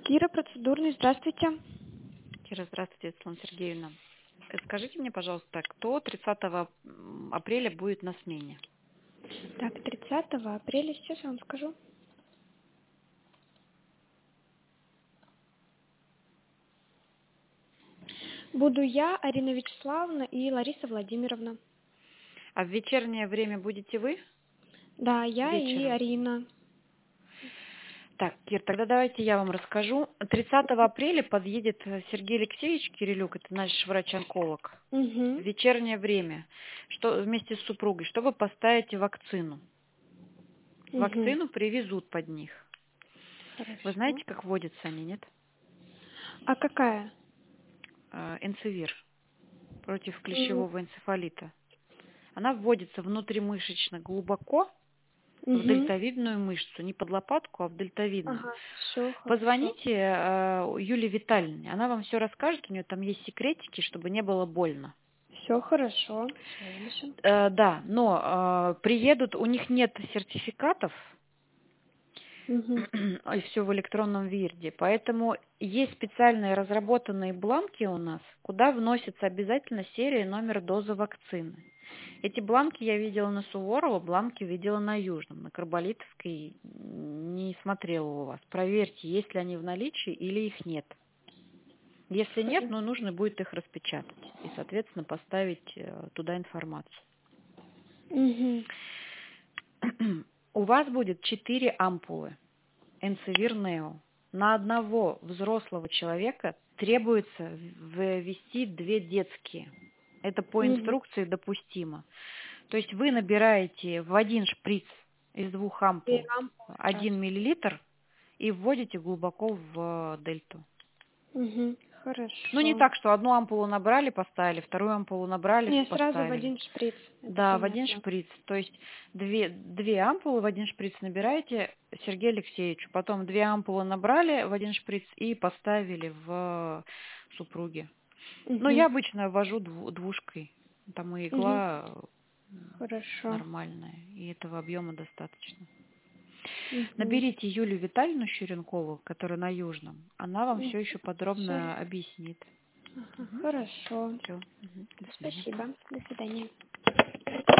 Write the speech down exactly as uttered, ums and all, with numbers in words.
Кира, процедурный, здравствуйте. Кира, здравствуйте, Светлана Сергеевна. Э, Скажите мне, пожалуйста, кто тридцатого апреля будет на смене? Так, тридцатого апреля, сейчас я вам скажу. Буду я, Арина Вячеславовна и Лариса Владимировна. А в вечернее время будете вы? Да, я и Вечером. Арина. Так, Кир, тогда давайте я вам расскажу. тридцатого апреля подъедет Сергей Алексеевич Кирилюк, это наш врач-онколог, в Угу. вечернее время, что вместе с супругой, чтобы поставить вакцину. Угу. Вакцину привезут под них. Хорошо. Вы знаете, как вводятся они, нет? А какая? Э, Энцевир против Угу. клещевого энцефалита. Она вводится внутримышечно глубоко в Угу. дельтовидную мышцу, не под лопатку, а в дельтовидную. Ага, все хорошо. Позвоните э, Юлии Витальевне, она вам все расскажет, у нее там есть секретики, чтобы не было больно. Все хорошо. Всё, Э, да, но э, приедут, у них нет сертификатов, Угу. и все в электронном виде, поэтому есть специальные разработанные бланки у нас, куда вносится обязательно серия и номер дозы вакцины. Эти бланки я видела на Суворова, бланки видела на Южном, на Карболитовской не смотрела у вас. Проверьте, есть ли они в наличии или их нет. Если нет, ну, нужно будет их распечатать и, соответственно, поставить э, туда информацию. Угу. У вас будет четыре ампулы Энцевир Нео. На одного взрослого человека требуется ввести две детские. Это по инструкции допустимо. То есть вы набираете в один шприц из двух ампул один миллилитр и вводите глубоко в дельту. Угу. Хорошо. Ну, не так, что одну ампулу набрали, поставили, вторую ампулу набрали, Не, поставили. сразу в один шприц. Это Да, в понятно. один шприц. То есть две, две ампулы в один шприц набираете Сергею Алексеевичу. Потом две ампулы набрали в один шприц и поставили в супруге. Угу. Ну, я обычно ввожу дву- двушкой. Там и игла Угу. Хорошо. нормальная, и этого объема достаточно. Угу. Наберите Юлию Витальевну Щеренкову, которая на Южном. Она вам все еще подробно Всё. объяснит. Ага, хорошо. Все. До свидания. Спасибо. До свидания.